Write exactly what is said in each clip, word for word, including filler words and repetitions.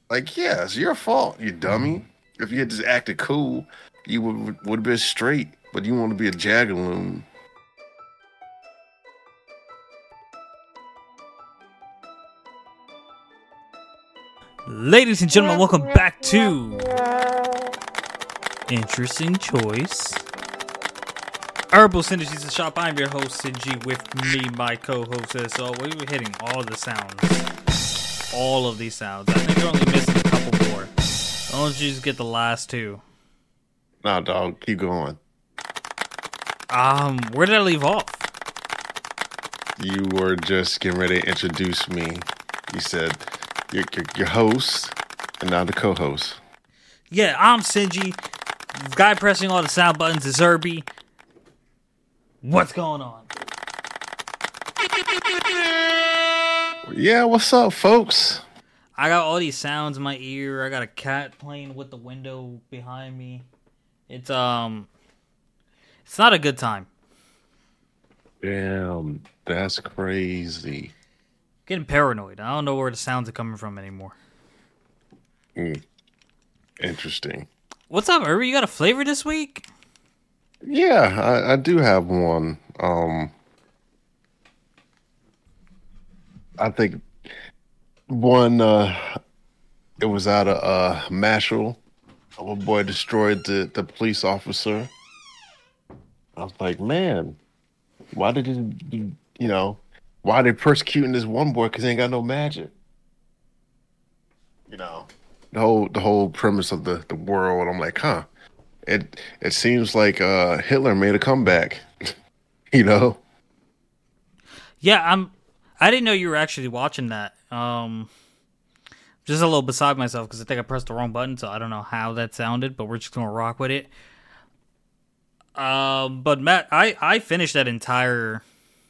Like, yeah, it's your fault, you dummy. If you had just acted cool, you would would have been straight. But you want to be a jagaloon. Ladies and gentlemen, welcome back to Interesting Choice. Herbal Synergies the Shop. I'm your host, Sinji, with me, my co-host, as always. We're hitting all the sounds. All of these sounds. I think you're only missing a couple more. Why don't you just get the last two? Nah, dog, keep going. Um, where did I leave off? You were just getting ready to introduce me. You said you're, you're, your host and now the co-host. Yeah, I'm Sinji. The guy pressing all the sound buttons is Herbie. What's going on? Yeah, what's up, folks? I got all these sounds in my ear. I got a cat playing with the window behind me. It's um, it's not a good time. Damn, that's crazy. Getting paranoid. I don't know where the sounds are coming from anymore. Mm, interesting. What's up, Herbie? You got a flavor this week? Yeah, I, I do have one. Um, I think one. Uh, it was out of uh, Mashal. A little boy destroyed the, the police officer. I was like, man, why did he, you know, why they persecuting this one boy because he ain't got no magic? You know, the whole the whole premise of the, the world. I'm like, huh. It it seems like uh, Hitler made a comeback. You know. Yeah, I'm. I didn't know you were actually watching that. Um, just a little beside myself because I think I pressed the wrong button, so I don't know how that sounded. But we're just gonna rock with it. Um, but Matt, I I finished that entire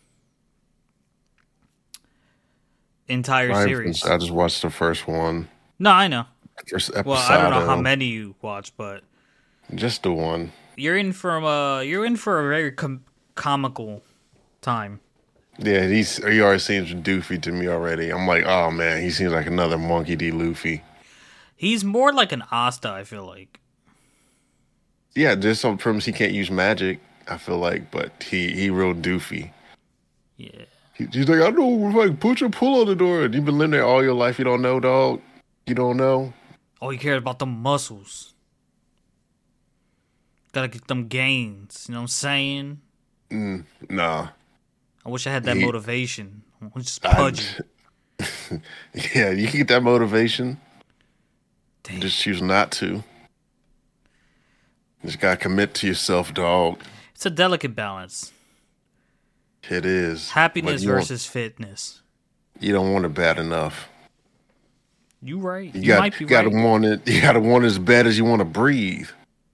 entire I, series. I just watched the first one. No, I know. First episode. Well, I don't know how many you watched, but just the one. You're in for uh, you're in for a very com- comical time. Yeah, he's he already seems doofy to me already. I'm like, oh man, he seems like another Monkey D. Luffy. He's more like an Asta, I feel like. Yeah, just on premise he can't use magic. I feel like, but he he real doofy. Yeah. He, he's like, I know, like push or pull on the door. You've been living there all your life. You don't know, dog. You don't know. All you care about the muscles. Gotta get them gains. You know what I'm saying? Mm, nah. I wish I had that he, motivation. I'm just pudgy. I, yeah, you can get that motivation. Damn. Just choose not to. Just gotta commit to yourself, dog. It's a delicate balance. It is. Happiness versus fitness. You don't want it bad enough. You right. You, you got, might be you gotta right. want it. You gotta want it as bad as you want to breathe.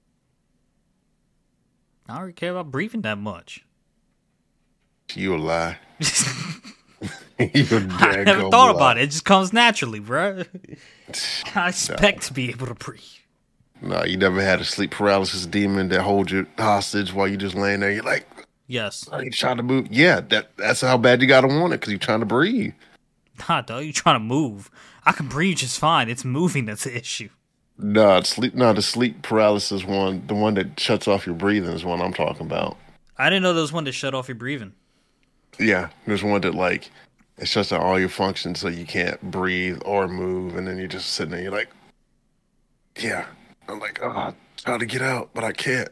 I don't really care about breathing that much. You a lie. You I never thought lie. about it. It just comes naturally, bro. I expect no. to be able to breathe. No, you never had a sleep paralysis demon that holds you hostage while you just laying there. You're like, yes. Are you trying to move? Yeah, that that's how bad you gotta want it because you're trying to breathe. Nah, dog, you trying to move. I can breathe just fine. It's moving that's the issue. No, sleep. No, the sleep paralysis one, the one that shuts off your breathing, is one I'm talking about. I didn't know there was one that shut off your breathing. Yeah, there's one that like it shuts down all your functions so you can't breathe or move, and then you're just sitting there. You're like, yeah. I'm like, oh, I'm trying to get out, but I can't.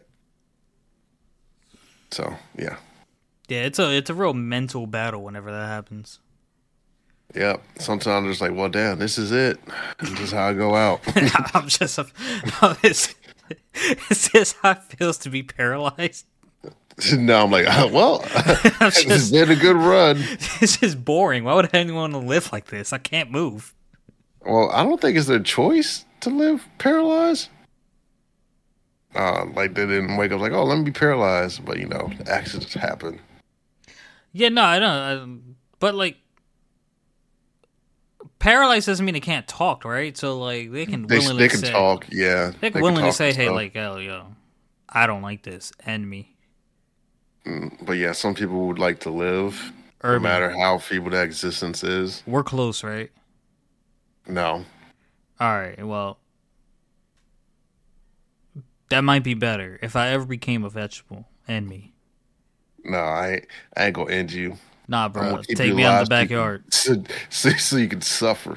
So yeah. Yeah, it's a it's a real mental battle whenever that happens. Yeah, sometimes it's like, well, damn, this is it. This is how I go out. I'm just, a, is, is this how it feels to be paralyzed? No, I'm like, oh, well, just, it's been a good run. This is boring. Why would anyone want to live like this? I can't move. Well, I don't think it's their choice to live paralyzed. Uh, like they didn't wake up like, oh, let me be paralyzed, but you know, accidents happen. Yeah, no, I don't. I, but like, paralyzed doesn't mean they can't talk, right? So like, they can they, willingly they can say, talk, yeah. They can they willingly can say, hey, like, oh, yo, I don't like this, end me. Mm, but yeah, some people would like to live, Urban. No matter how feeble that existence is. We're close, right? No. All right, well, that might be better if I ever became a vegetable. End me. No, I ain't, I ain't gonna end you. Nah, I'm bro. gonna keep Take you me out in the alive so you can, backyard. so, so, so you can suffer.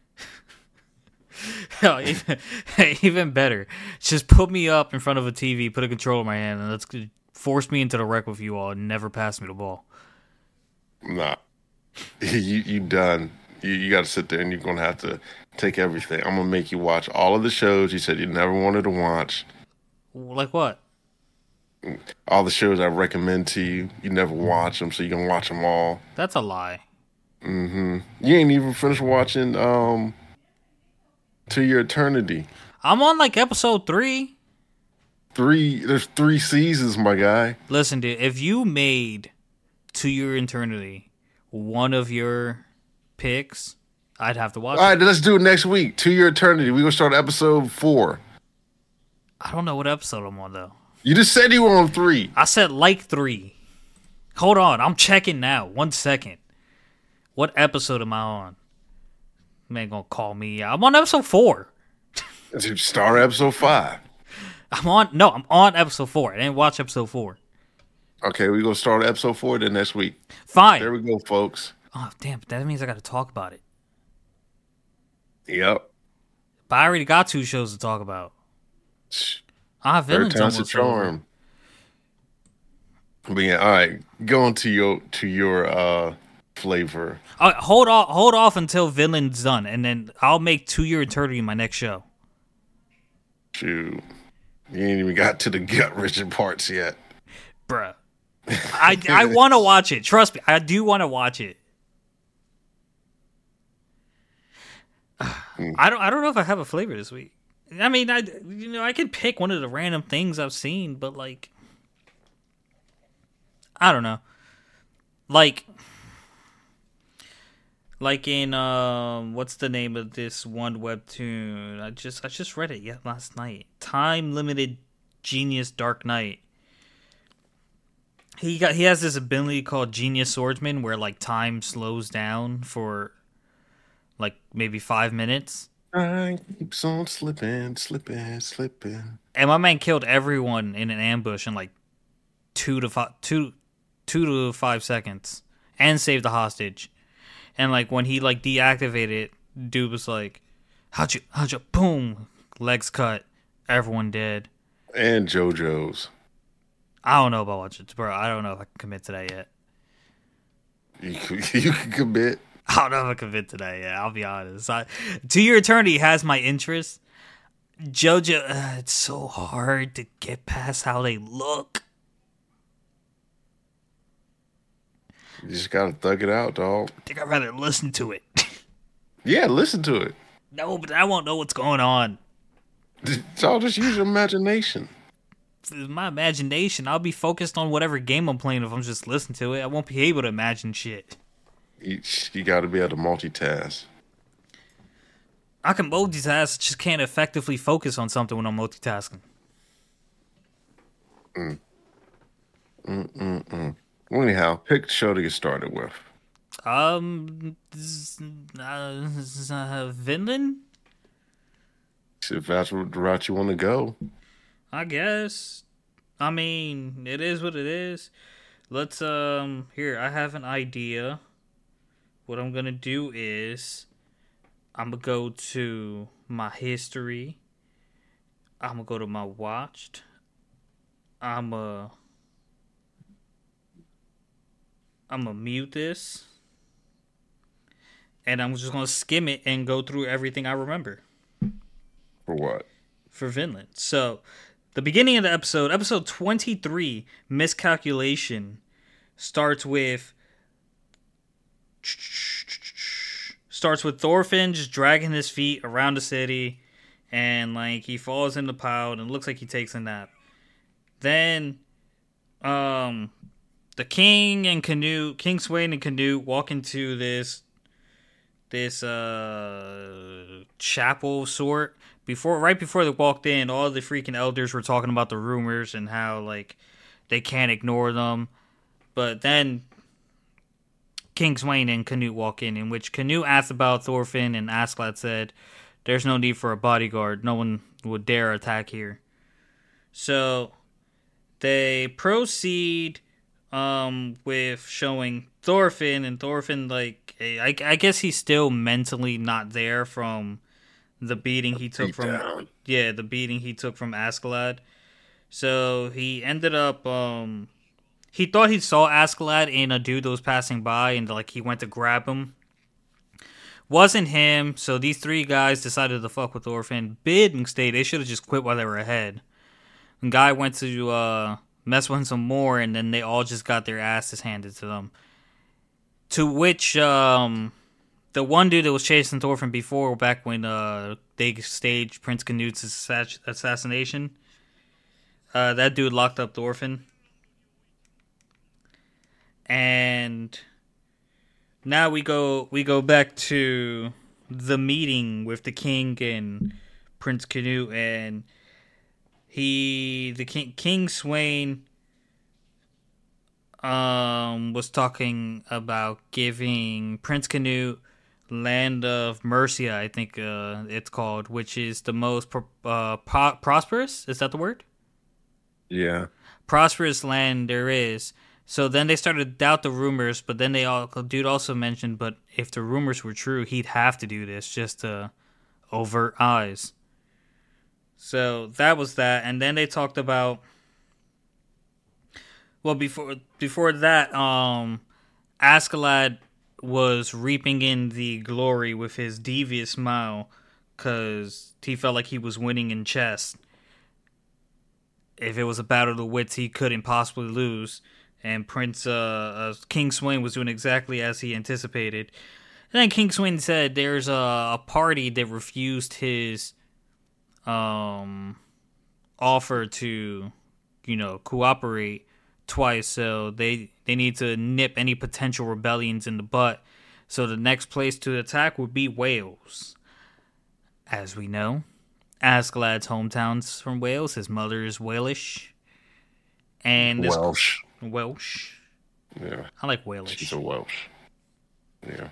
Hell, even, even better. Just put me up in front of a T V, put a controller in my hand, and let's force me into the wreck with you all and never pass me the ball. Nah, you you done. You you got to sit there and you're gonna have to take everything. I'm gonna make you watch all of the shows you said you never wanted to watch. Like what? All the shows I recommend to you, you never watch them, so you can watch them all. That's a lie. Mm-hmm. You ain't even finished watching um To Your Eternity. I'm on like episode three. Three. There's three seasons, my guy. Listen, dude, if you made To Your Eternity one of your picks, I'd have to watch All it. right, let's do it next week. To Your Eternity. We gonna start episode four. I don't know what episode I'm on though. You just said you were on three. I said like three. Hold on, I'm checking now. One second. What episode am I on? Man, gonna call me. I'm on episode four. Start episode five. I'm on. No, I'm on episode four. I didn't watch episode four. Okay, we gonna start episode four then next week. Fine. There we go, folks. Oh damn! That means I got to talk about it. Yep. But I already got two shows to talk about. I have Third villains time's a almost over. charm. But yeah, all right. Go on to your to your uh flavor. Uh, hold off, hold off until villain's done, and then I'll make To Your Eternity my next show. Shoot. You ain't even got to the gut wrenching parts yet. Bruh. I, I want to watch it. Trust me, I do want to watch it. I don't I don't know if I have a flavor this week. I mean, I you know I could pick one of the random things I've seen, but like, I don't know. Like, like in um, what's the name of this one webtoon? I just I just read it yet last night. Time Limited Genius Dark Knight. He got he has this ability called Genius Swordsman, where like time slows down for like maybe five minutes. Time keeps on slipping, slipping, slipping. And my man killed everyone in an ambush in like two to five, two, two to five seconds, and saved the hostage. And like when he like deactivated it, dude was like, "How'd you? How'd you?" Boom, legs cut, everyone dead. And JoJo's. I don't know about watching it, bro. I don't know if I can commit to that yet. You can, you can commit. I don't know if I can commit to that yet. I'll be honest. I, To Your Eternity has my interest. JoJo, uh, it's so hard to get past how they look. You just gotta thug it out, dog. I think I'd rather listen to it. Yeah, listen to it. No, but I won't know what's going on. Y'all just use your imagination. My imagination, I'll be focused on whatever game I'm playing if I'm just listening to it. I won't be able to imagine shit. You, you gotta be able to multitask. I can multitask, just can't effectively focus on something when I'm multitasking. Mm. Mm-mm-mm. Well, anyhow, pick the show to get started with. Um, uh, uh, Vinland? If that's the route you want to go. I guess. I mean, it is what it is. Let's, um, here, I have an idea. What I'm gonna do is, I'm gonna go to my history. I'm gonna go to my watched. I'm gonna, I'm gonna mute this. And I'm just gonna skim it and go through everything I remember. For what? For Vinland. So, the beginning of the episode, episode twenty-three, Miscalculation, starts with starts with Thorfinn just dragging his feet around the city, and like he falls in the pile and it looks like he takes a nap. Then, um, the king and Canute, King Sweyn and Canute walk into this this uh chapel sort. Before, right before they walked in, all the freaking elders were talking about the rumors and how, like, they can't ignore them. But then King Sweyn and Canute walk in, in which Canute asked about Thorfinn, and Askeladd said, There's no need for a bodyguard. No one would dare attack here. So they proceed um, with showing Thorfinn, and Thorfinn, like, I, I guess he's still mentally not there from the beating he took from, down. yeah, the beating he took from Askeladd. So he ended up, um, he thought he saw Askeladd in a dude that was passing by, and like he went to grab him. Wasn't him, so these three guys decided to fuck with Thorfinn. Big mistake. They should have just quit while they were ahead. And guy went to uh, mess with him some more, and then they all just got their asses handed to them. To which um, the one dude that was chasing Thorfinn before, back when uh, they staged Prince Canute's assass- assassination, uh, that dude locked up Thorfinn. And now we go we go back to the meeting with the king and Prince Canute, and he the king King Sweyn um was talking about giving Prince Canute Land of Mercia, I think uh, it's called, which is the most pro- uh, pro- prosperous. Is that the word? Yeah. Prosperous land there is. So then they started to doubt the rumors, but then they all, dude also mentioned, but if the rumors were true, he'd have to do this just to avert eyes. So that was that, and then they talked about, well, before before that, um, Askeladd was reaping in the glory with his devious smile, because he felt like he was winning in chess. If it was a battle of the wits, he couldn't possibly lose. And Prince uh, uh, King Sweyn was doing exactly as he anticipated. And then King Sweyn said there's a, a party that refused his um, offer to, you know, cooperate twice. So they they need to nip any potential rebellions in the butt. So the next place to attack would be Wales. As we know, Askeladd's hometown's from Wales. His mother is Walish. And this Welsh. Welsh. Yeah. I like Walish. She's a Welsh. Yeah.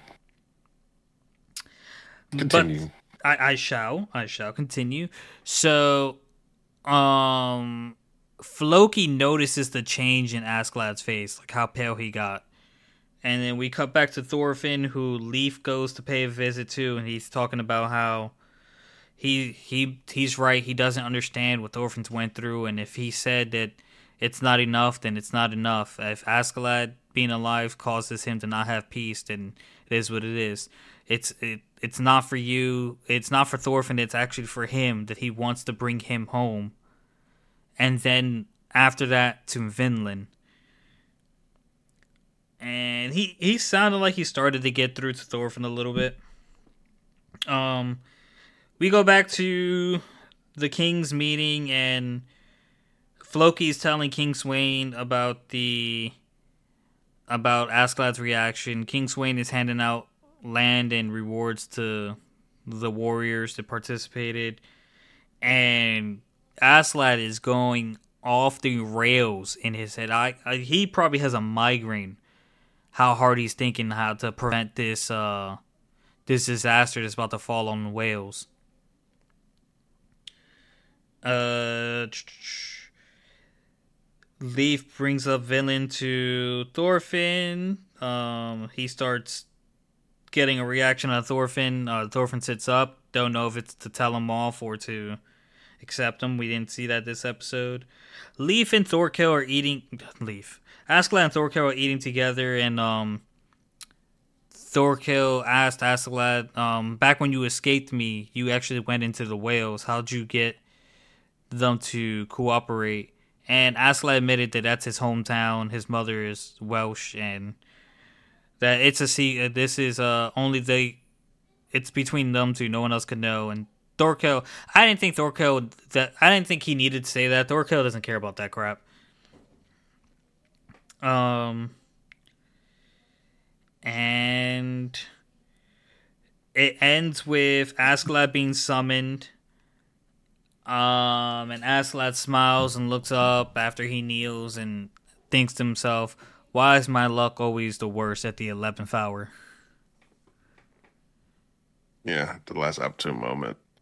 Continue. But I, I shall. I shall continue. So, um, Floki notices the change in Askeladd's face, like how pale he got. And then we cut back to Thorfinn, who Leif goes to pay a visit to, and he's talking about how he he he's right. He doesn't understand what Thorfinn's went through, and if he said that it's not enough, then it's not enough. If Askeladd being alive causes him to not have peace, then it is what it is. It's it, it's not for you. It's not for Thorfinn. It's actually for him, that he wants to bring him home. And then after that to Vinland. And he, he sounded like he started to get through to Thorfinn a little bit. Um, we go back to the king's meeting, and Floki's telling King Sweyn about the about Askeladd's reaction. King Sweyn is handing out land and rewards to the warriors that participated, and Askeladd is going off the rails in his head. I, I he probably has a migraine. How hard he's thinking how to prevent this uh, this disaster that's about to fall on Wales. Uh. Leif brings up Vinland to Thorfinn. Um, he starts getting a reaction out of Thorfinn. Uh, Thorfinn sits up. Don't know if it's to tell him off or to accept him. We didn't see that this episode. Leif and Thorkill are eating. Leif. Askeladd and Thorkill are eating together, and um, Thorkill asked Askeladd, um, back when you escaped me, you actually went into the whales. How'd you get them to cooperate? And Askeladd admitted that that's his hometown. His mother is Welsh, and that it's a see. This is uh only they. It's between them two. No one else could know. And Thorkill, I didn't think Thorkill that I didn't think he needed to say that. Thorkill doesn't care about that crap. Um, and it ends with Askeladd being summoned. Um, and Askeladd smiles and looks up after he kneels and thinks to himself, why is my luck always the worst at the eleventh hour? Yeah, the last opportune moment.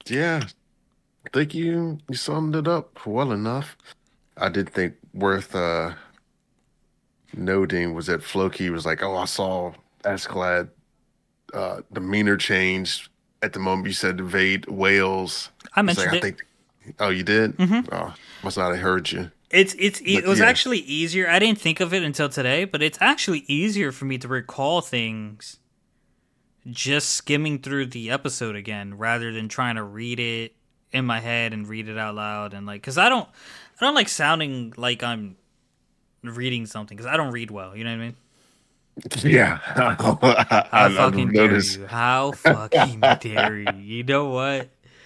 yeah, I think you you summed it up well enough. I did think worth uh noting was that Floki was like, "Oh, I saw Askeladd uh demeanor change at the moment you said invade Wales." I He's like, mentioned "I it. think." Oh, you did? Hmm. Oh, must not have heard you. It's it's it But was yeah, actually easier. I didn't think of it until today, but it's actually easier for me to recall things just skimming through the episode again rather than trying to read it in my head and read it out loud and like cuz I don't I don't like sounding like I'm reading something cuz I don't read well, you know what I mean? yeah. I, I, How I've fucking dare noticed. you? How fucking dare you? You know what?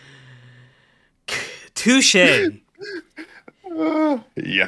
Touche. Uh, yeah.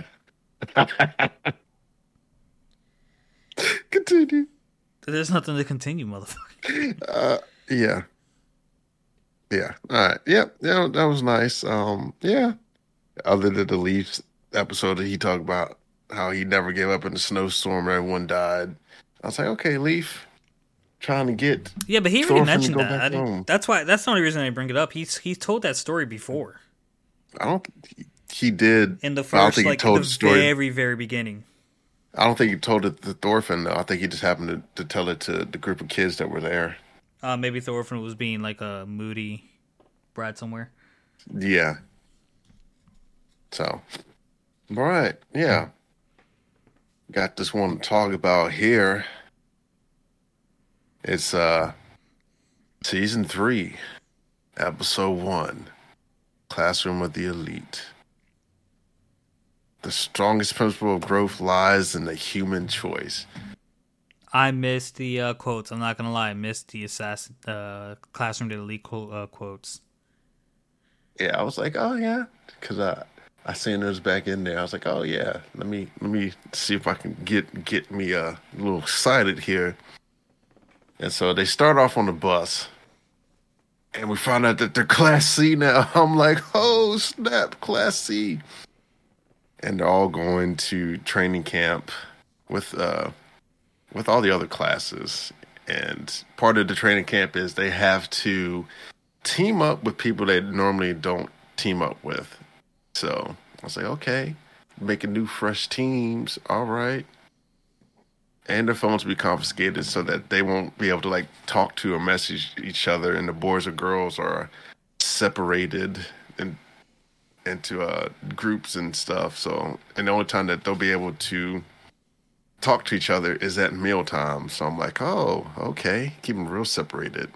Continue. There's nothing to continue, motherfucker. Uh, yeah, yeah. All right. Yep. Yeah, that was nice. Um, yeah. Other than the Leafs episode that he talked about how he never gave up in the snowstorm, everyone died. I was like, okay, Leaf, trying to get Yeah, but he already Thorfinn to mentioned go that. back I didn't, home. that's why. That's the only reason I bring it up. He's he's told that story before I don't. He, he did. in the But I don't first, think he like the told the story. very very beginning. I don't think he told it to Thorfinn though. I think he just happened to, to tell it to the group of kids that were there. Uh, maybe Thorfinn was being like a moody brat somewhere. Yeah. So, all right. Yeah. Got this one to talk about here. It's uh season three, episode one, Classroom of the Elite. The strongest principle of growth lies in the human choice. I missed the uh, quotes. I'm not gonna lie. I missed the assassin uh, classroom to elite quote, uh, quotes. Yeah, I was like, oh yeah, because I I seen those back in there. I was like, oh yeah, let me let me see if I can get get me uh, a little excited here. And so they start off on the bus, and we find out that they're Class C now. I'm like, oh snap, Class C. And they're all going to training camp with uh with all the other classes. And part of the training camp is they have to team up with people they normally don't team up with. So I was like, okay, making new fresh teams, all right. And their phones will be confiscated so that they won't be able to like talk to or message each other, and the boys or girls are separated in, into uh, groups and stuff. So, and the only time that they'll be able to talk to each other is at mealtime. So I'm like, oh, okay, keep them real separated.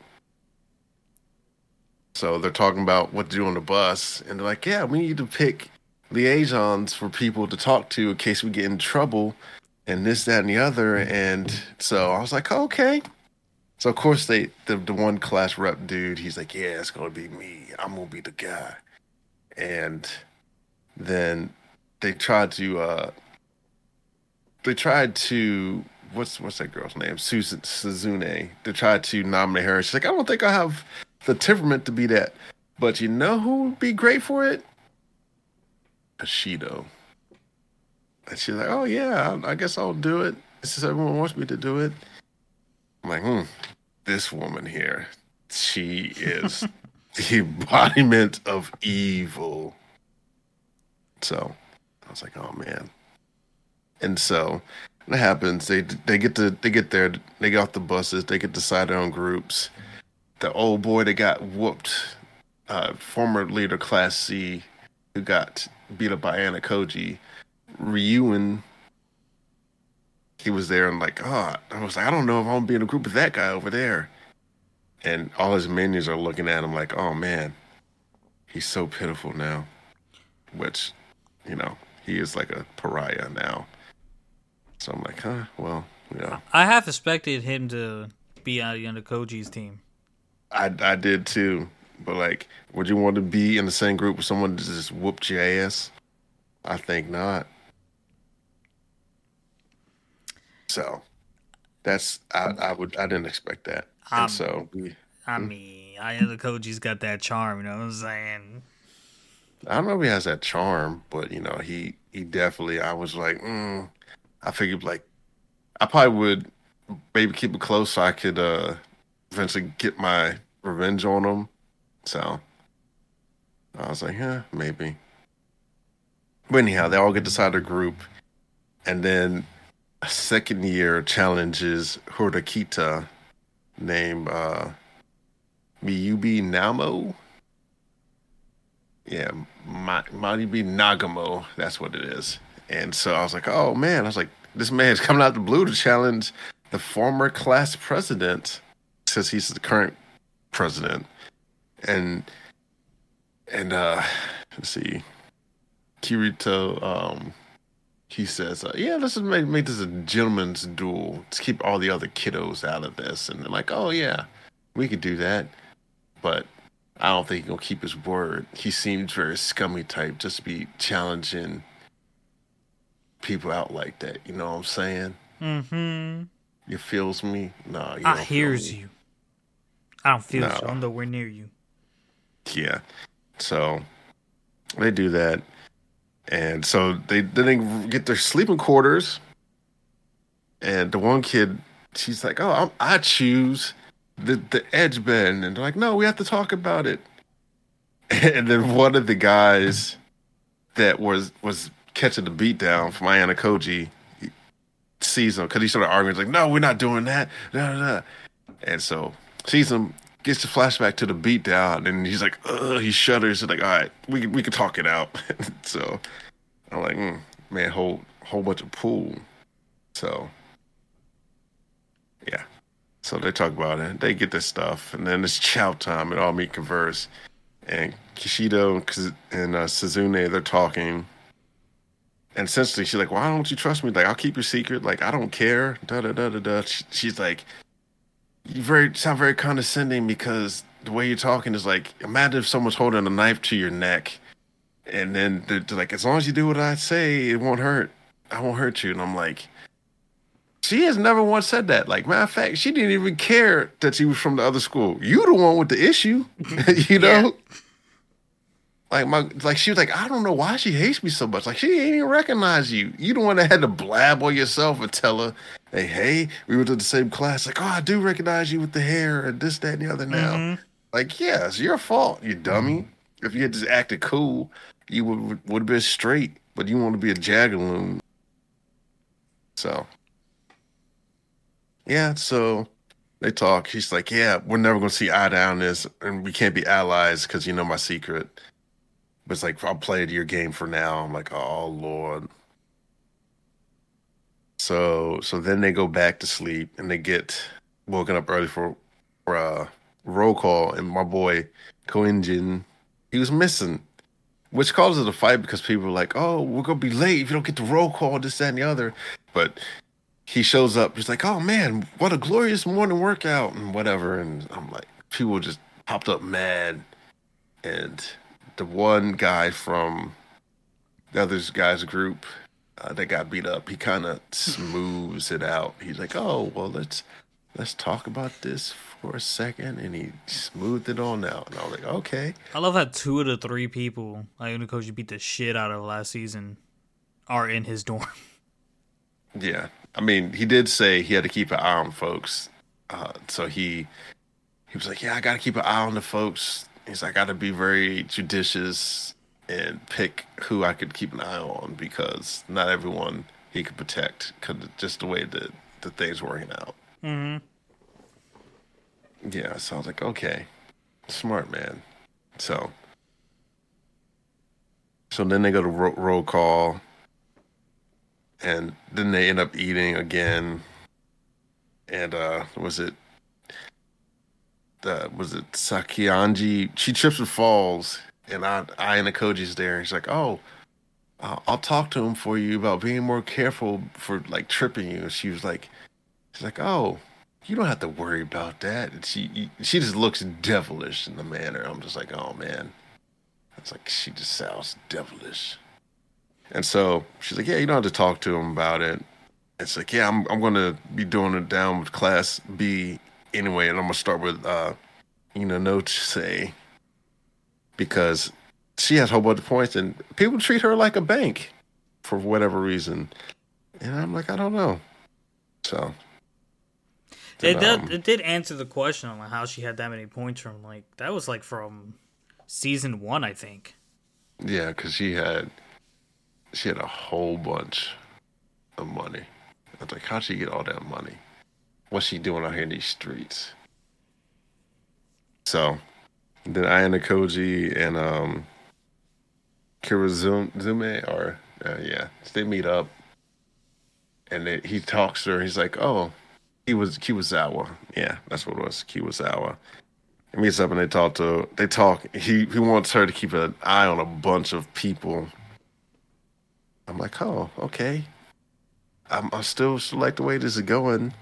So they're talking about what to do on the bus, and they're like, yeah, we need to pick liaisons for people to talk to in case we get in trouble, and this, that, and the other. And so I was like, oh, okay. So of course they, the the one class rep dude, he's like, yeah, it's gonna be me. I'm gonna be the guy. And then they tried to, uh, they tried to, what's what's that girl's name? Susan Suzune. They tried to nominate her. She's like, I don't think I have the temperament to be that. But you know who would be great for it? Ashido. And she's like, oh yeah, I, I guess I'll do it. Since everyone wants me to do it. I'm like, hmm, this woman here, she is the embodiment of evil. So I was like, oh man. And so that happens. They they get to they get there. They get off the buses. They get to decide their own groups. The old boy that got whooped, uh, former leader Class C, who got beat up by Anna Koji, Ryuen. He was there and like, oh, I was like, I don't know if I want to be in a group with that guy over there. And all his minions are looking at him like, oh man, he's so pitiful now. Which, you know, he is like a pariah now. So I'm like, huh, well, yeah. I half expected him to be on the Koji's team. I I did too. But like, would you want to be in the same group with someone that just whooped your ass? I think not. So that's I, I would I didn't expect that. And Um, so we I mean, I know the Koji's got that charm. You know what I'm saying? I don't know if he has that charm, but you know, he he definitely. I was like, mm, I figured like I probably would maybe keep it close so I could uh eventually get my revenge on him. So I was like, yeah, maybe. But anyhow, they all get to decide a group, and then a second year challenges Hordakita named uh, Miyubi Namo. Yeah, Ma- Maribi Nagamo. That's what it is. And so I was like, oh man, I was like, this man's coming out the blue to challenge the former class president, since he's the current president. And and uh let's see, Kirito, um, he says, uh, yeah, let's just make, make this a gentleman's duel to keep all the other kiddos out of this. And they're like, oh yeah, we could do that. But I don't think he'll keep his word. He seems very scummy type, just to be challenging people out like that. You know what I'm saying? Mm-hmm. You feels me? No, you I don't feel hears me. you. I don't feel No. you. I'm nowhere near you. Yeah. So they do that. And so they then they get their sleeping quarters. And the one kid, she's like, oh, I'm, I choose the, the edge bed. And they're like, no, we have to talk about it. And then one of the guys that was was catching the beat down from Ayana Koji sees him because he started arguing. He's like, no, we're not doing that. No, no, no. And so sees him, gets the flashback to the beat down, and he's like, ugh, he shudders. He's like, all right, we can, we can talk it out. So I'm like, mm, man, whole whole bunch of pool. So yeah. So they talk about it. They get this stuff, and then it's chow time, and all meet converse. And Kishido and, Kaz- and uh, Suzune, they're talking. And essentially, she's like, why don't you trust me? Like, I'll keep your secret. Like, I don't care. Da da da da da. She, she's like, you very sound very condescending because the way you're talking is like, imagine if someone's holding a knife to your neck, and then they're, they're like, as long as you do what I say, it won't hurt. I won't hurt you. And I'm like, she has never once said that. Like, matter of fact, she didn't even care that she was from the other school. You the one with the issue, you know? Yeah. Like my, like she was like, I don't know why she hates me so much. Like she ain't even recognize you. You the one that had to blab on yourself and tell her, hey, hey, we were to the same class. Like, oh, I do recognize you with the hair and this, that, and the other now. Mm-hmm. Like, yeah, it's your fault, you dummy. If you had just acted cool, you would would have been straight. But you want to be a jagaloon. So, yeah, so they talk. She's like, yeah, we're never going to see eye to eye on this. And we can't be allies because you know my secret. But it's like, I'll play your game for now. I'm like, oh, Lord. So so then they go back to sleep and they get woken up early for, for uh, roll call. And my boy, Koinjin, he was missing, which causes a fight because people are like, oh, we're going to be late if you don't get the roll call, this, that, and the other. But he shows up. He's like, oh, man, what a glorious morning workout and whatever. And I'm like, people just popped up mad. And the one guy from the other guy's group uh, that got beat up, he kind of smooths it out. He's like, "Oh, well, let's let's talk about this for a second," and he smoothed it on out. And I was like, "Okay." I love how two of the three people like Unakoji beat the shit out of last season are in his dorm. Yeah, I mean, he did say he had to keep an eye on folks, uh, so he he was like, "Yeah, I got to keep an eye on the folks." He's like, I got to be very judicious and pick who I could keep an eye on because not everyone he could protect because just the way that the things were working out. Mm-hmm. Yeah, so I was like, okay, smart man. So, so then they go to ro- roll call, and then they end up eating again. And uh, was it? Uh, was it Sakianji? She trips and falls, and I, I and the Koji's there, and she's like, "Oh, uh, I'll talk to him for you about being more careful for like tripping you." And she was like, "She's like, oh, you don't have to worry about that." And she she just looks devilish in the manner. I'm just like, "Oh man," it's like she just sounds devilish. And so she's like, "Yeah, you don't have to talk to him about it." It's like, "Yeah, I'm I'm gonna be doing it down with Class B." Anyway, and I'm gonna start with uh, you know, Noche because she has a whole bunch of points, and people treat her like a bank for whatever reason, and I'm like, I don't know. So It then, um, did. It did answer the question on like how she had that many points from. Like that was like from season one, I think. Yeah, because she had she had a whole bunch of money. I was like, how'd she get all that money? What's she doing out here in these streets? So then Ayana Koji and um Kirazume or uh, yeah, they meet up and they, he talks to her. He's like, "Oh, he was Kiwazawa. Yeah, that's what it was, Kiwazawa." He meets up and they talk to they talk. He he wants her to keep an eye on a bunch of people. I'm like, "Oh, okay. I'm, I still still like the way this is going."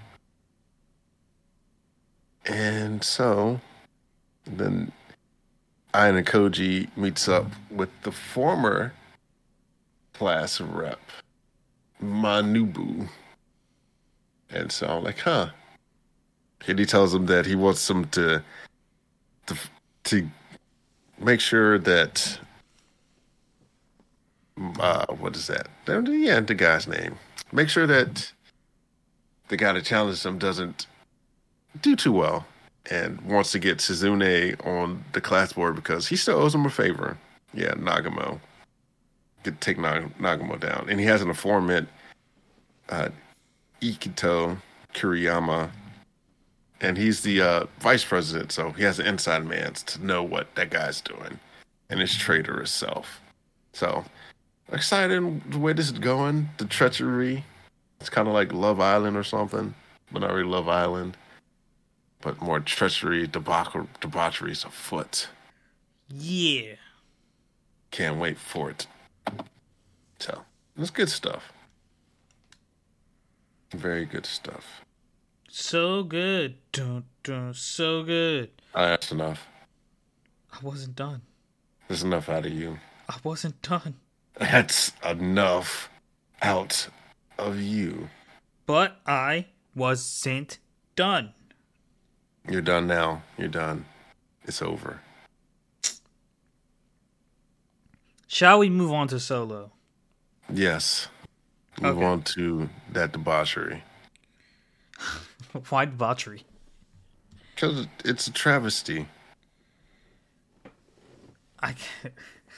And so then Ayana Koji meets up with the former class rep, Manubu. And so I'm like, huh. And he tells him that he wants him to to, to make sure that uh, what is that? Yeah, the guy's name. Make sure that the guy that challenged him doesn't do too well and wants to get Suzune on the class board because he still owes him a favor. Yeah, Nagamo. Get take Nag- Nagamo down. And he has an informant, uh, Ikito Kuriyama, and he's the uh, vice president, so he has an inside man to know what that guy's doing and his traitorous self. So, excited the way this is going. The treachery. It's kind of like Love Island or something, but not really Love Island. But more treachery, debauchery, debaucheries afoot. Yeah. Can't wait for it. So, it's good stuff. Very good stuff. So good. Dun, dun, so good. Uh, that's enough. I wasn't done. There's enough out of you. I wasn't done. That's enough out of you. But I wasn't done. You're done now. You're done. It's over. Shall we move on to Solo? Yes. Move Okay. on to that debauchery. Why debauchery? Because it's a travesty. I can't.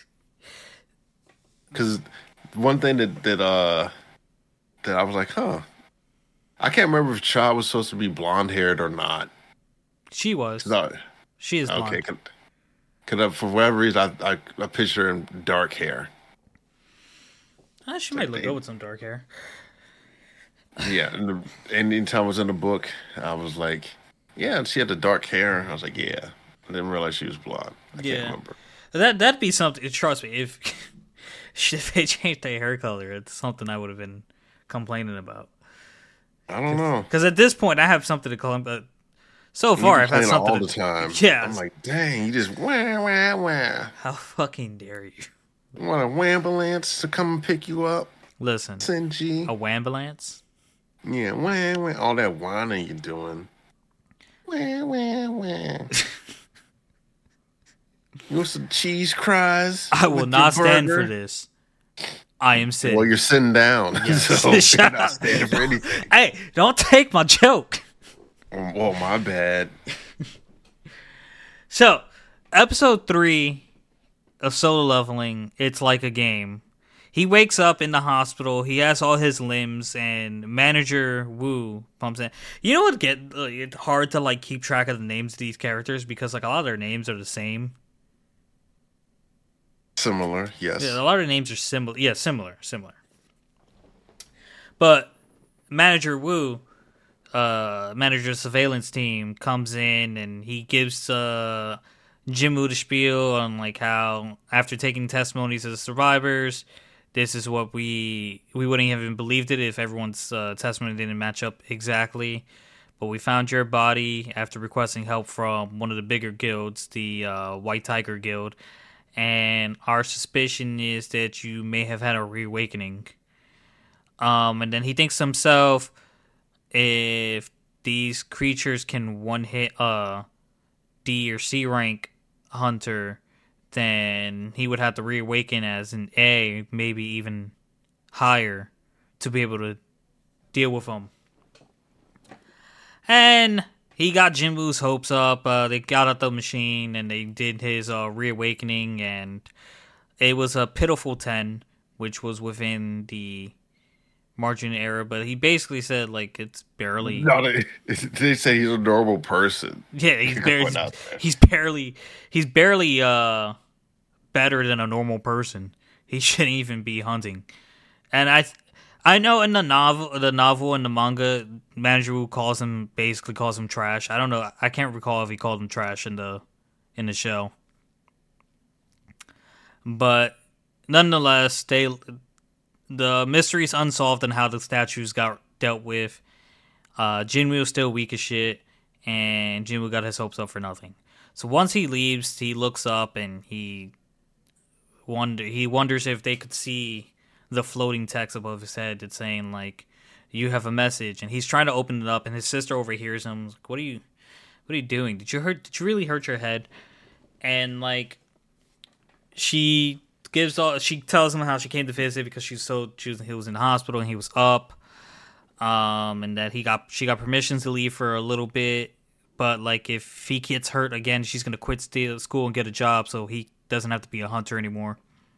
Because one thing that that uh that I was like, huh, I can't remember if Cha was supposed to be blonde haired or not. She was. 'Cause I, She is blonde. okay, because for whatever reason, I, I I picture her in dark hair. Ah, she might look good with some dark hair. Yeah, and, the, and anytime I was in the book, I was like, yeah, she had the dark hair. I was like, yeah. I didn't realize she was blonde. I Yeah. can't remember. That that'd be something. Trust me, if if they changed their hair color, it's something I would have been complaining about. I don't know. Because at this point, I have something to call him. But so far, You I've had complain something all to, the time. Yeah. I'm like, dang, you just wah wah wah. How fucking dare you? You want a wambulance to come and pick you up, Listen, Senji? a wambulance? Yeah, wah wah. All that whining you're doing. Wah wah wah. You want some cheese cries? I will with not your stand burger? for this. I am sitting. Well, you're sitting down, Yes. so Shut you're not up. standing for anything. Hey, don't take my joke. Well, my bad. So, episode three of Solo Leveling, it's like a game. He wakes up in the hospital. He has all his limbs, and manager Wu pumps in. You know what? Get uh, it's hard to like keep track of the names of these characters because like a lot of their names are the same. Similar, yes. Yeah, a lot of names are similar. Yeah, similar, similar. But manager Wu, uh, manager surveillance team comes in and he gives uh, Jinwoo the spiel on like how after taking testimonies of the survivors, this is what we we wouldn't have even believed it if everyone's uh, testimony didn't match up exactly. But we found your body after requesting help from one of the bigger guilds, the uh, White Tiger Guild. And our suspicion is that you may have had a reawakening. Um, and then he thinks to himself, if these creatures can one hit a D or C rank hunter, then he would have to reawaken as an A, maybe even higher, to be able to deal with them. And he got Jinwoo's hopes up. Uh, they got out the machine and they did his uh, reawakening, and it was a pitiful ten, which was within the margin error. But he basically said like it's barely. No, they, they say he's a normal person. Yeah, he's barely. He's barely. He's barely uh, better than a normal person. He shouldn't even be hunting. And I, I know in the novel, the novel and the manga, Manjiro calls him basically calls him trash. I don't know. I can't recall if he called him trash in the, in the show. But nonetheless, they, the mystery's unsolved and how the statues got dealt with. Uh, Jinwoo was still weak as shit, and Jinwoo got his hopes up for nothing. So once he leaves, he looks up and he wonder he wonders if they could see the floating text above his head that's saying like, "You have a message," and he's trying to open it up, and his sister overhears him. Like, what are you, what are you doing? Did you hurt? Did you really hurt your head? And like, she gives all. She tells him how she came to visit because she's so she was, he was in the hospital and he was up, um, and that he got she got permission to leave for a little bit, but like if he gets hurt again, she's gonna quit school and get a job, so he doesn't have to be a hunter anymore.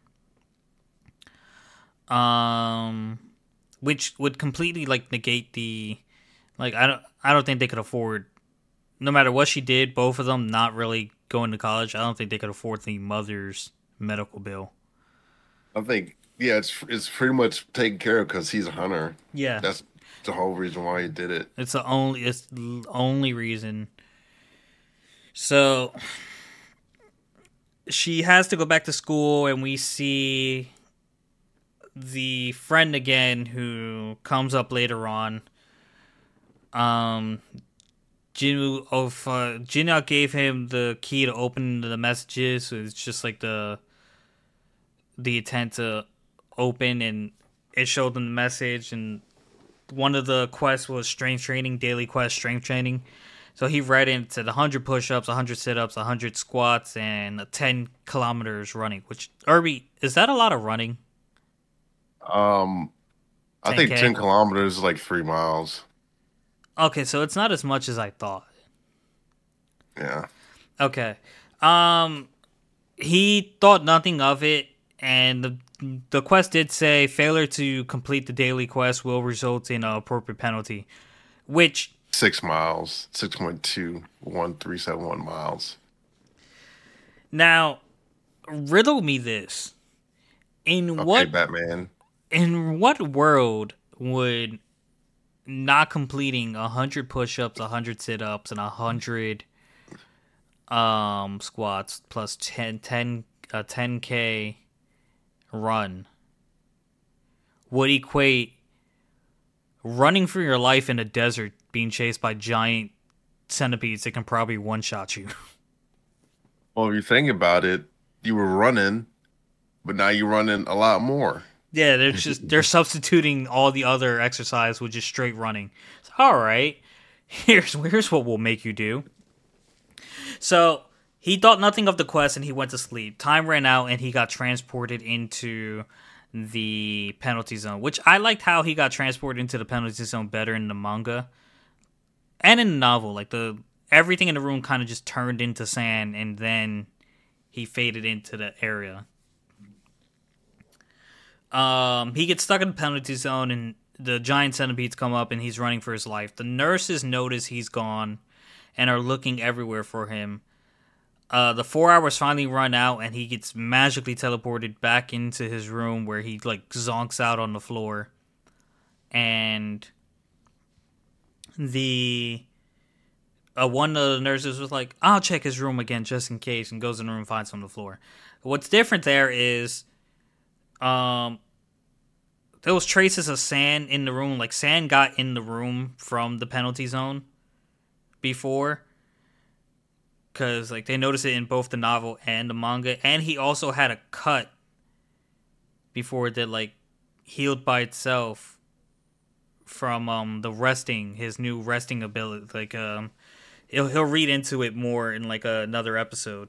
Um, which would completely like negate the, like I don't I don't think they could afford, no matter what she did, both of them not really going to college. I don't think they could afford the mother's medical bill. I think yeah, it's it's pretty much taken care of because he's a hunter. Yeah, that's the whole reason why he did it. It's the only it's the only reason. So she has to go back to school, and we see the friend again who comes up later on. Um, Jinwoo, of uh, Jinwoo gave him the key to open the messages. So it's just like the the intent to open, and it showed them the message. And one of the quests was strength training, daily quest strength training. So he read it, it said one hundred push-ups, one hundred sit-ups, one hundred squats, and ten kilometers running. Which, Irby, is that a lot of running? Um, I think ten kilometers is like three miles. Okay, so it's not as much as I thought. Yeah. Okay. Um, he thought nothing of it, and the the quest did say failure to complete the daily quest will result in an appropriate penalty, which six miles, six point two one three seven one miles. Now, riddle me this: in okay, what Batman? In what world would not completing a hundred push-ups, a hundred sit-ups, and a hundred um squats plus ten, ten, a ten k run would equate running for your life in a desert, being chased by giant centipedes that can probably one-shot you? Well, if you think about it, you were running, but now you're running a lot more. Yeah, they're just they're substituting all the other exercise with just straight running. So, all right, here's here's what we'll make you do. So he thought nothing of the quest and he went to sleep. Time ran out and he got transported into the penalty zone, which I liked how he got transported into the penalty zone better in the manga and in the novel. Like the everything in the room kind of just turned into sand, and then he faded into the area. Um, he gets stuck in the penalty zone, and the giant centipedes come up, and he's running for his life. The nurses notice he's gone and are looking everywhere for him. Uh, the four hours finally run out, and he gets magically teleported back into his room where he, like, zonks out on the floor. And the uh, one of the nurses was like, I'll check his room again just in case, and goes in the room and finds him on the floor. What's different there is um, there was traces of sand in the room. Like, sand got in the room from the penalty zone before. Because, like, they noticed it in both the novel and the manga. And he also had a cut before that, like, healed by itself from um the resting, his new resting ability. Like, um, he'll, he'll read into it more in, like, a, another episode.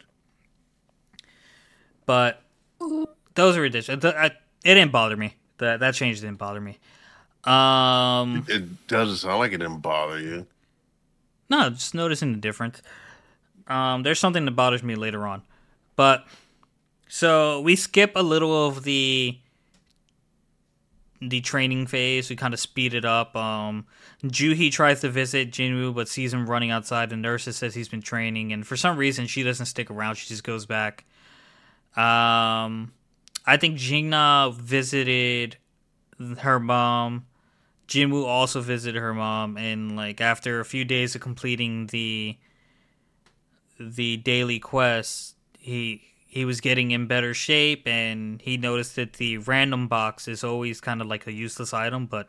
But those are ridiculous. It didn't bother me. That that change didn't bother me. Um, it doesn't sound like it didn't bother you. No, just noticing the difference. Um, there's something that bothers me later on, but so we skip a little of the the training phase. We kind of speed it up. Um, Juhi tries to visit Jinwoo, but sees him running outside. The nurse says he's been training, and for some reason, she doesn't stick around. She just goes back. Um, I think Jingna visited her mom. Jinwoo also visited her mom, and like after a few days of completing the the daily quest, he he was getting in better shape, and he noticed that the random box is always kind of like a useless item, but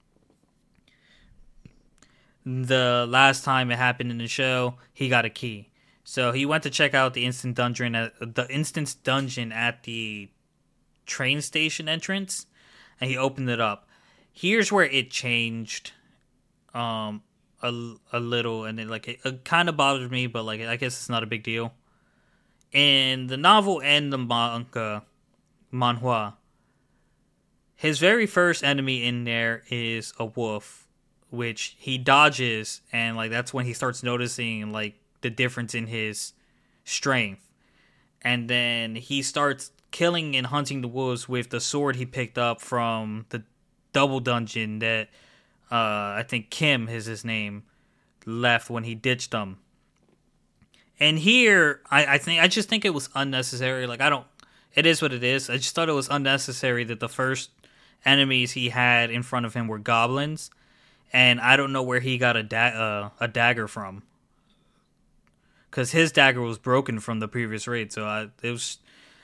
the last time it happened in the show, he got a key. So he went to check out the instant dungeon at the instance dungeon at the train station entrance, and he opened it up. Here's where it changed um a, a little, and it like it, it kind of bothered me, but like I guess it's not a big deal. In the novel and the manga, manhwa, his very first enemy in there is a wolf, which he dodges, and like that's when he starts noticing like the difference in his strength. And then he starts killing and hunting the wolves with the sword he picked up from the double dungeon that uh, I think Kim is his name left when he ditched them. And here, I, I think I just think it was unnecessary. Like I don't, it is what it is. I just thought it was unnecessary that the first enemies he had in front of him were goblins, and I don't know where he got a da- uh, a dagger from, because his dagger was broken from the previous raid. So I, it was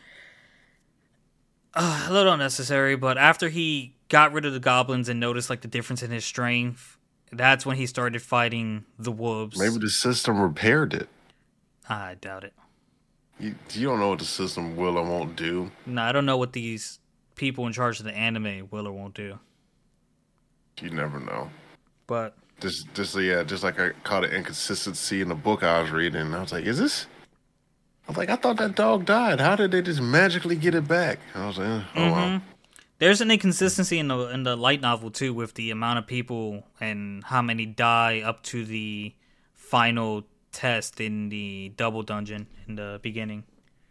uh, a little unnecessary. But after he got rid of the goblins and noticed like the difference in his strength, that's when he started fighting the wolves. Maybe the system repaired it. I doubt it. You, you don't know what the system will or won't do. No, I don't know what these people in charge of the anime will or won't do. You never know. But just, just yeah, just like I caught an inconsistency in the book I was reading. And I was like, "Is this?" I was like, "I thought that dog died. How did they just magically get it back?" I was like, "Oh mm-hmm. wow." There's an inconsistency in the in the light novel too, with the amount of people and how many die up to the final test in the double dungeon in the beginning.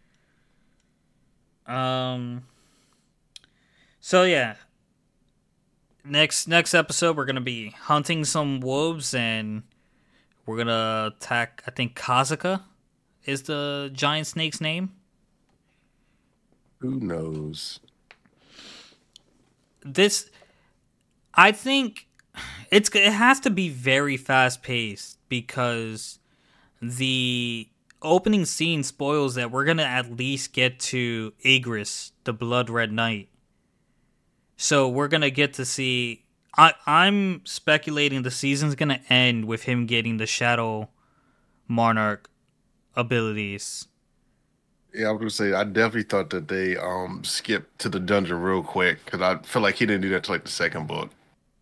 Um. So yeah, next next episode we're gonna be hunting some wolves, and we're gonna attack. I think Kazuka is the giant snake's name. Who knows? This, I think, it's it has to be very fast paced, because the opening scene spoils that we're gonna at least get to Igris, the Blood Red Knight. So we're gonna get to see. I I'm speculating the season's gonna end with him getting the Shadow Monarch abilities. Yeah, I was gonna say I definitely thought that they um skipped to the dungeon real quick, because I feel like he didn't do that till like the second book.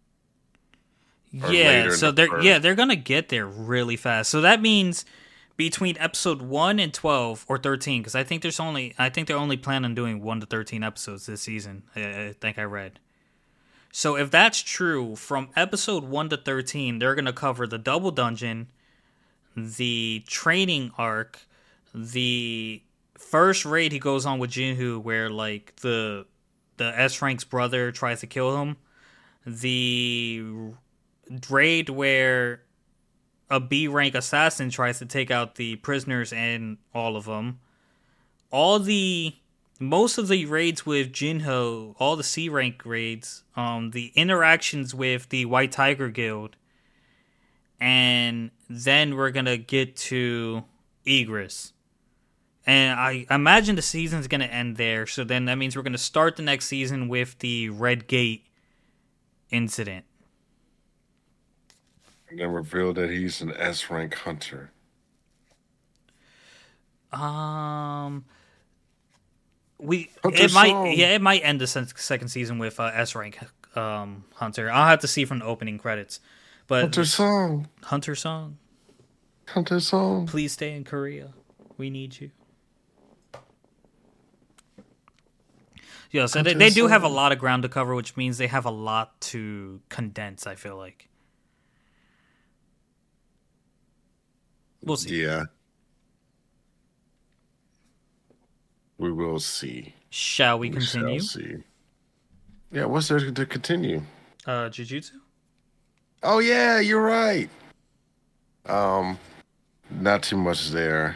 Yeah, so the they're first. yeah they're gonna get there really fast. So that means between episode one and twelve or thirteen, because I think there's only I think they're only planning on doing one to thirteen episodes this season. I, I think I read. So if that's true, from episode one to thirteen, they're gonna cover the double dungeon, the training arc, the first raid he goes on with Jinwoo, where like the the S rank's brother tries to kill him, the raid where a B rank assassin tries to take out the prisoners and all of them, all the most of the raids with Jinho, all the C rank raids, um, the interactions with the White Tiger Guild, and then we're gonna get to Igris. And I imagine the season's going to end there. So then that means we're going to start the next season with the Red Gate incident. And then reveal that he's an S rank hunter. Um, we Hunter it might song. yeah it might end the second season with uh, S rank um hunter. I'll have to see from the opening credits. But Hunter song, Hunter song, Hunter song. Please stay in Korea. We need you. Yeah, so they, they do have a lot of ground to cover, which means they have a lot to condense, I feel like. We'll see. Yeah. We will see. Shall we We shall continue? see. Yeah, what's there to continue? Uh, Jujutsu? Oh yeah, you're right. Um, not too much there.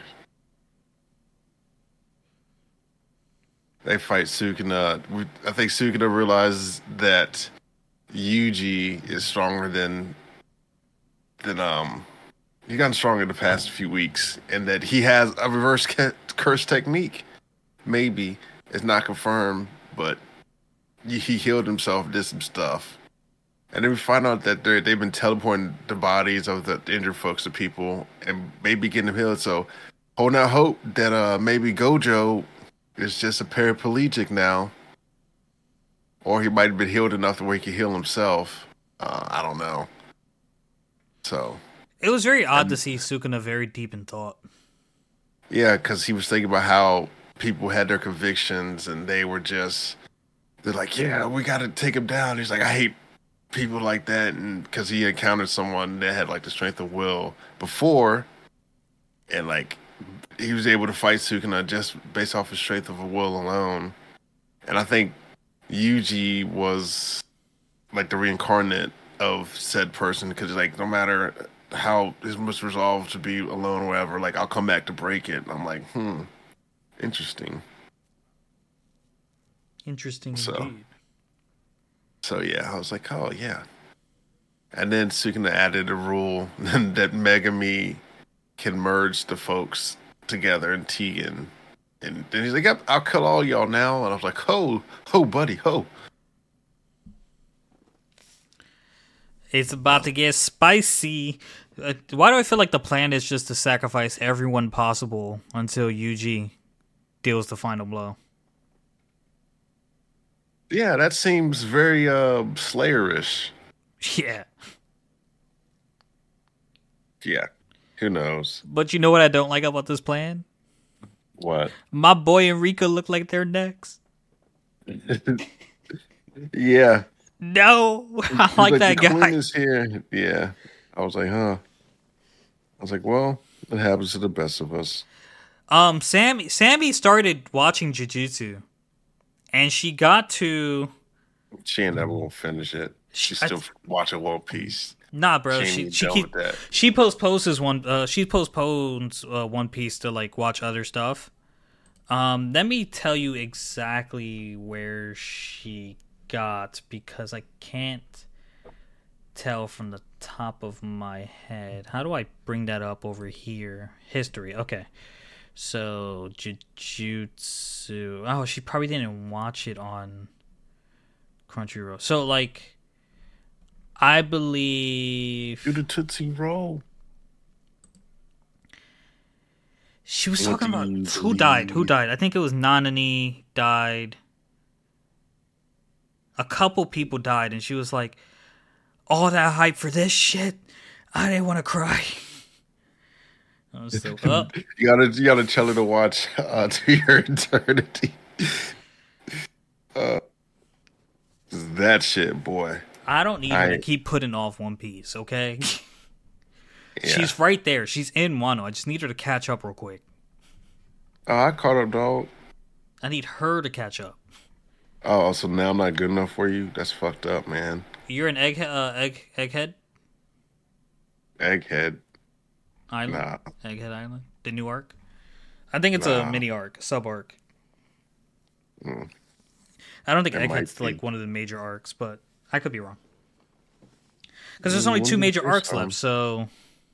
They fight Sukuna. We- I think Sukuna realizes that Yuji is stronger than than um. He's gotten stronger the past few weeks, and that he has a reverse ca- curse technique. Maybe it's not confirmed, but he he healed himself, did some stuff. And then we find out that they they've been teleporting the bodies of the injured folks to people and maybe getting them healed. So, holding out hope that uh maybe Gojo is just a paraplegic now, or he might have been healed enough to where he can heal himself. Uh, I don't know. So, It was very odd to see Sukuna very deep in thought. yeah, because he was thinking about how people had their convictions and they were just, they're like, yeah, we got to take him down. He's like, I hate people like that. And because he encountered someone that had like the strength of will before, and like he was able to fight Sukuna just based off his strength of will alone. And I think Yuji was like the reincarnate of said person because like no matter how his much resolve to be alone or whatever, like I'll come back to break it. And I'm like, hmm, interesting. Interesting So. indeed. So yeah, I was like, oh yeah. And then Sukuna added a rule that Megami can merge the folks together in Tegan. And then he's like, yep, I'll kill all y'all now. And I was like, ho, ho, buddy, ho. It's about to get spicy. Uh, why do I feel like the plan is just to sacrifice everyone possible until Yuji deals the final blow? Yeah, that seems very uh Slayerish. Yeah. Yeah. Who knows? But you know what I don't like about this plan? What? My boy and Rika look like they're next. Yeah. No, I He's like that the guy. Queen is here. Yeah. I was like, huh. I was like, well, it happens to the best of us. Um, Sammy, Sammy started watching Jujutsu, and she got to She ain't never gonna finish it. She's I- still watching One Piece. nah, bro. She She ain't she done keep, with that. she postposes one. Uh, she postpones uh, One Piece to like watch other stuff. Um, let me tell you exactly where she got because I can't tell from the top of my head. How do I bring that up over here? History. Okay. So Jujutsu. Oh, she probably didn't watch it on Crunchyroll. So like, I believe Do the Tootsie Roll. she was What talking do about you who died. Who believe? died? I think it was Nanani died. A couple people died, and she was like, "All that hype for this shit, I didn't want to cry." I was so up. You gotta, you gotta tell her to watch uh, To Your Eternity. Uh, that shit, boy. I don't need her I- to keep putting off One Piece, okay? Yeah. She's right there. She's in Wano. I just need her to catch up real quick. Oh, I caught up, dog. I need her to catch up. Oh, so now I'm not good enough for you? That's fucked up, man. You're an egg, uh, egg, egghead Egghead. island, Nah. Egghead Island, the new arc. I think it's Nah. a mini arc, sub arc. Mm. I don't think It might Egghead's be. like one of the major arcs, but I could be wrong. Because there's only Mm, two when major did this arcs come? left, so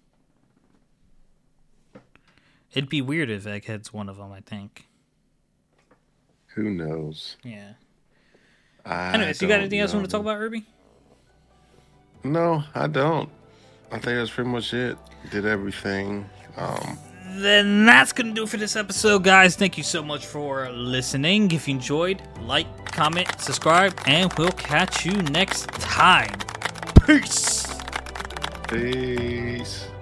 it'd be weird if Egghead's one of them. I think. Who knows? Yeah. I Anyways, you got don't anything else you want to know. talk about, Irby? No, I don't. I think that's pretty much it. Did everything. Um, Then that's gonna do it for this episode, guys. Thank you so much for listening. If you enjoyed, like, comment, subscribe, and we'll catch you next time. Peace. peace.